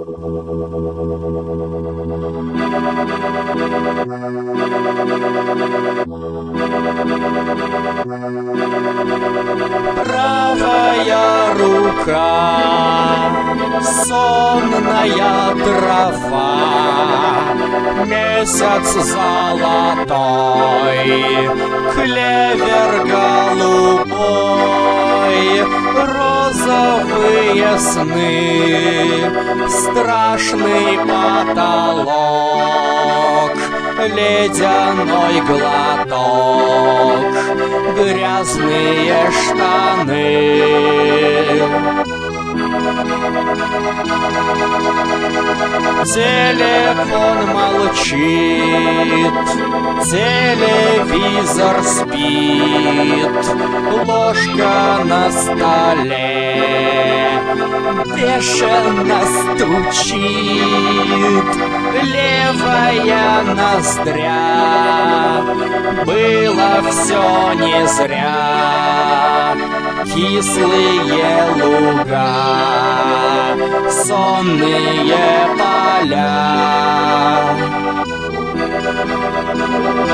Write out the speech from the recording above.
Правая рука, сонная трава, месяц золотой, клевер голубой, розовые сны, страшный потолок, ледяной глоток, грязные штаны. Телефон молчит, телевизор спит, ложка на столе бешено стучит, левая ноздря, было все не зря, кислые луга, сонные поля.